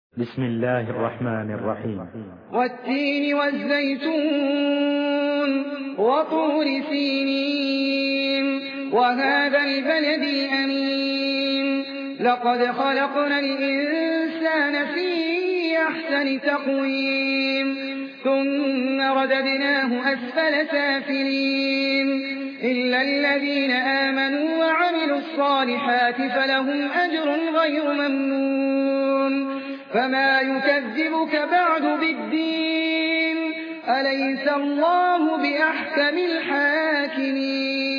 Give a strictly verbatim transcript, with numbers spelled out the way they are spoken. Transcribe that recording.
بسم الله الرحمن الرحيم. والتين والزيتون وطور سينين وهذا البلد الأمين لقد خلقنا الإنسان في أحسن تقويم ثم رددناه أسفل سافلين إلا الذين آمنوا وعملوا الصالحات فلهم أجر غير ممنون فما يكذبك بعد بالدين أليس الله بأحكم الحاكمين.